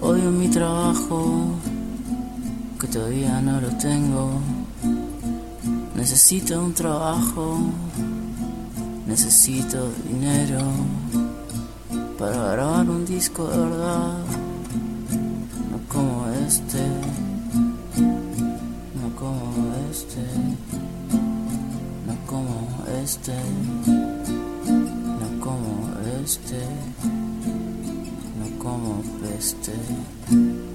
Odio mi trabajo, que todavía no lo tengo. Necesito un trabajo, necesito dinero para grabar un disco de verdad. No como este, no como este, no como este, no como este, no como este.